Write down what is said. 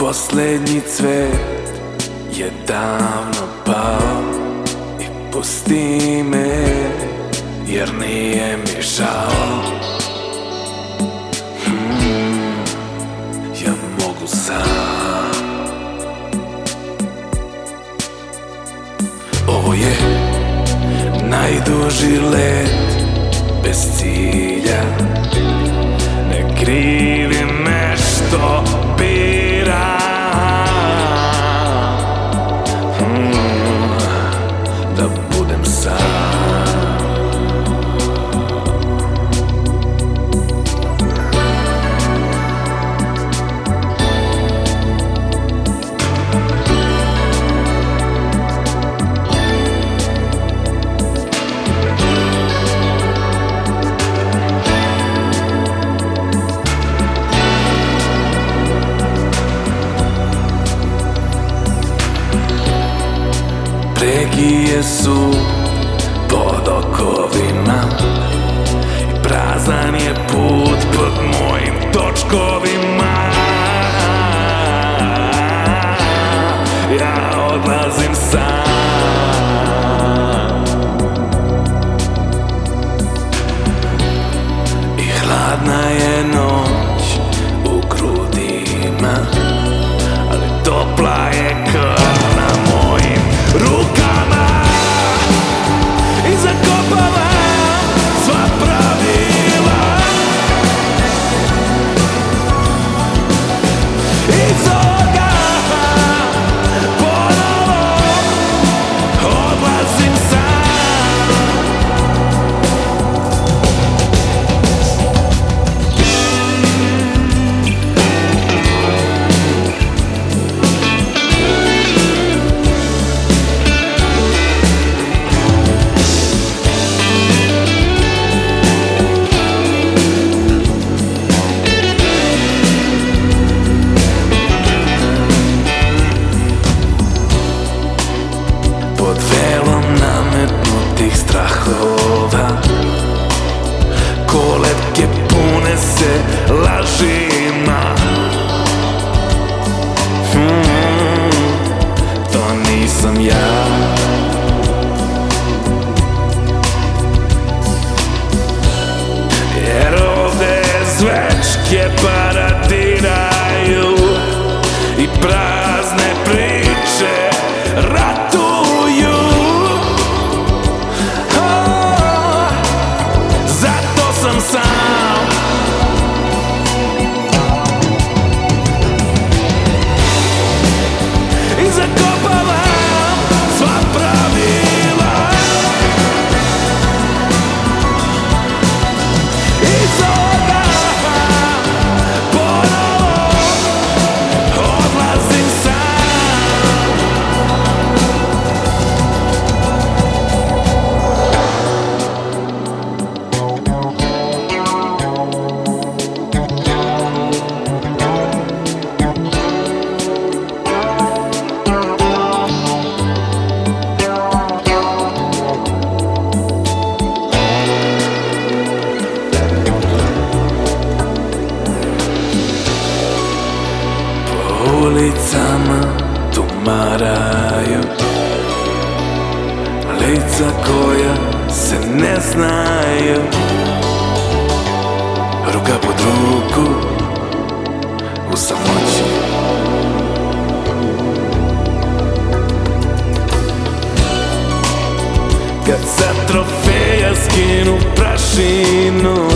Poslednji cvet je davno pao i pusti me, jer nije mi žao. Ja mogu sam. Ovo je najduži let bez cilja. Ne krivi me što biram da budem sam. Prekije su pod okovima i prazan je put pod mojim točkovima. Ja odlazim sam i hladna je noć u grudima, ali topla je krv na mojim rukama. I zakopavam sva pravila iz ovoga ponovo odlazim sam. Pod velom nametnutih strahova kolevke pune se lažima. To nisam ja. Jer ovde zvečke paradiraju i prazne priče ratuju. Zato sam sam i zakopavam sva pravila iz ovoga ponovo odlazim sam. Po ulicama tumaraju lica koja se ne znaju, ruka pod ruku u samoći. Kad sa trofeja skinu prašinu